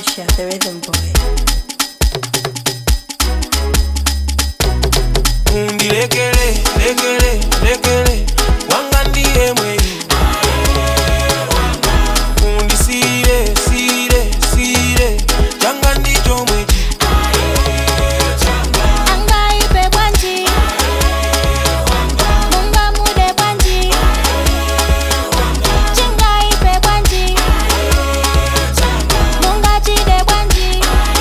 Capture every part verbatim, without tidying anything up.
Pressure, the rhythm boy. Undi lekele, lekele, lekele, wanga ndiye mwe. Undi sire, sire, sire, changa ndicho mwe. Anga ipe bwanji, munga mude bwanji, chinga ipe bwanji, munga chide bwanji.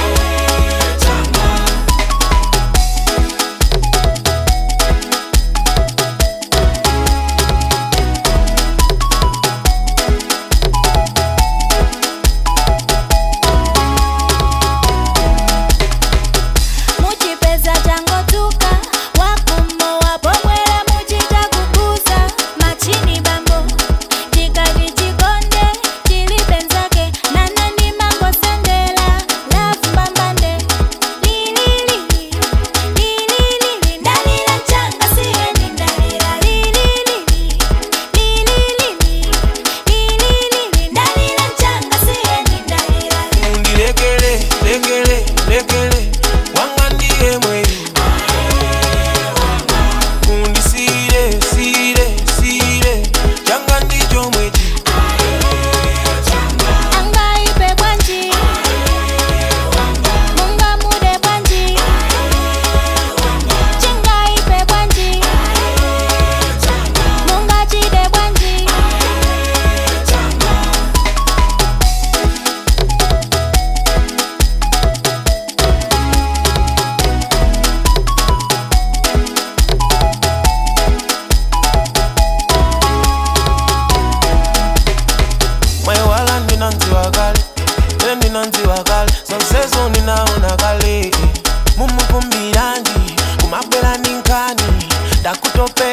Muchipeza chango tuka, wakumo wapomwele muchita kukusa. Machini bambo, chikadi chikonde, chilipenzake, nanani mambo sendela. Love mbambande, lilili, lilili, ndalila changa sieni ndalila. Lilili, lilili, lilili, ndalila changa sieni ndalila. Undi lekele, lekele, lekele, wanga ndiye mwe. Undi sire, sire, sire, changa ndicho mwe. Anga ipe bwanji, munga mude bwanji, chinga ipe bwanji, munga chide bwanji. Mwe wala ninanzi wakale, tele ninanzi wakale, sonsezo ninaona kale. Mumu kumbiranji, kumabela ninkani, dakutope